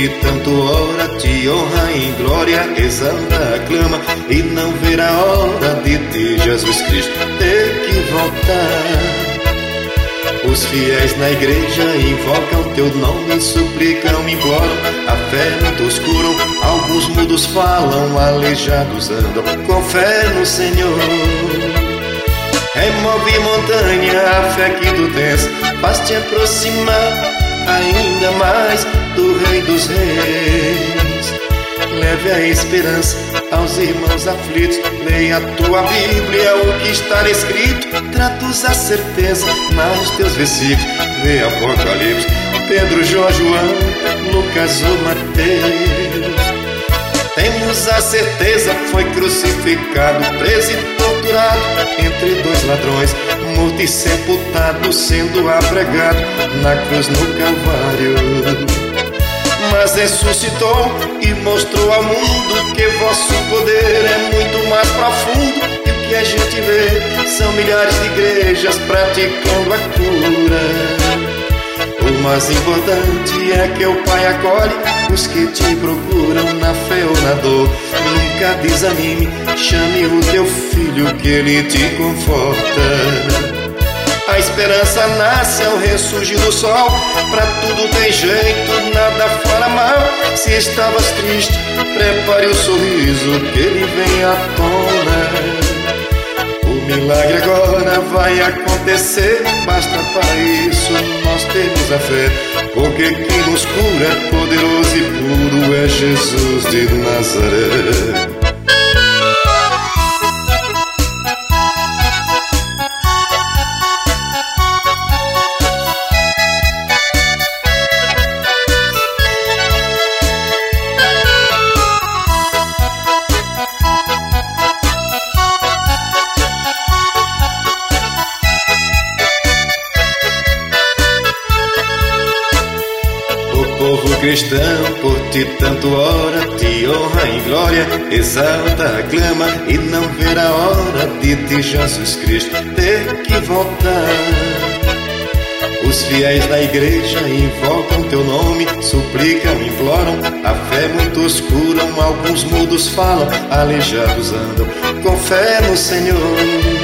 ti tanto ora, te honra em glória, exalta, aclama, e não ver a hora de ti, Jesus Cristo, ter que voltar. Os fiéis na igreja invocam teu nome, suplicam, imploram, a fé muitos curam, alguns mudos falam, aleijados andam, com fé no Senhor. Remove montanha, a fé que tu tens, faz te aproximar ainda mais do Rei dos Reis. Leve a esperança aos irmãos aflitos, leia a tua Bíblia, o que está escrito, traduz a certeza nos teus versículos, lê Apocalipse, Pedro, João, Lucas ou Mateus. Temos a certeza, foi crucificado, preso e torturado entre dois ladrões, morto e sepultado, sendo apregado na cruz no Calvário. Mas ressuscitou e mostrou ao mundo que vosso poder é muito mais profundo, e o que a gente vê são milhares de igrejas praticando a cura. O mais importante é que o Pai acolhe os que te procuram na fé ou na dor. Nunca desanime, chame o teu filho que ele te conforta. A esperança nasce ao ressurgir do sol, pra tudo tem jeito, nada fora mal. Se estavas triste, prepare o sorriso que ele vem à tona. O milagre agora vai acontecer, basta para isso nós termos a fé, porque quem nos cura é poderoso e puro, é Jesus de Nazaré. Povo cristão, por ti tanto ora, te honra em glória, exalta, aclama, e não ver a hora de ti, Jesus Cristo, ter que voltar. Os fiéis da igreja invocam teu nome, suplicam, imploram, a fé muitos curam, alguns mudos falam, aleijados andam, com fé no Senhor.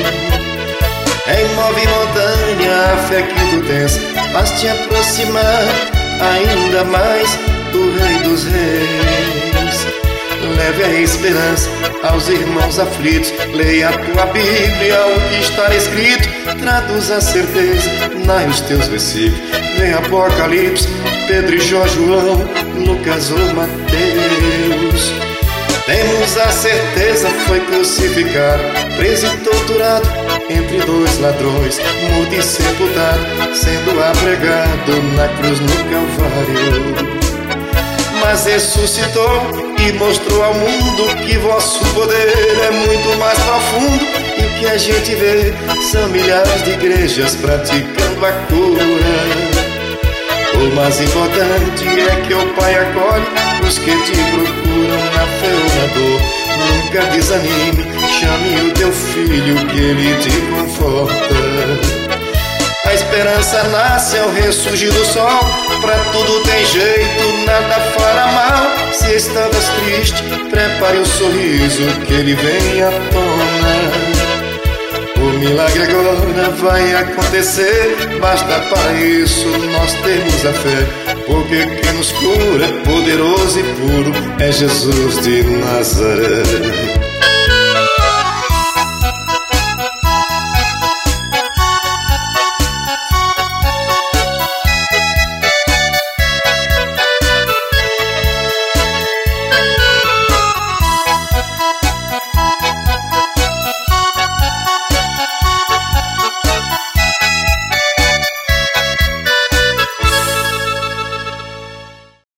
Remove montanha, a fé que tu tens, faz te aproximar ainda mais do Rei dos Reis. Leve a esperança aos irmãos aflitos, leia a tua Bíblia, o que está escrito, traduz a certeza nos teus versículos, vem Apocalipse, Pedro e João, Lucas ou Mateus. Temos a certeza, foi crucificado, preso e torturado entre dois ladrões, morto e sepultado, sendo apregado na cruz no Calvário. Mas ressuscitou e mostrou ao mundo que vosso poder é muito mais profundo, e o que a gente vê são milhares de igrejas praticando a cura. O mais importante é que o Pai acolhe os que te procuram na fé ou na dor. Nunca desanime, chame o teu filho que ele te conforta. A esperança nasce ao ressurgir do sol, pra tudo tem jeito, nada fará mal. Se estavas triste, prepare o sorriso que ele vem à tona. O milagre agora vai acontecer, basta para isso nós termos a fé, porque quem nos cura é poderoso e puro, é Jesus de Nazaré.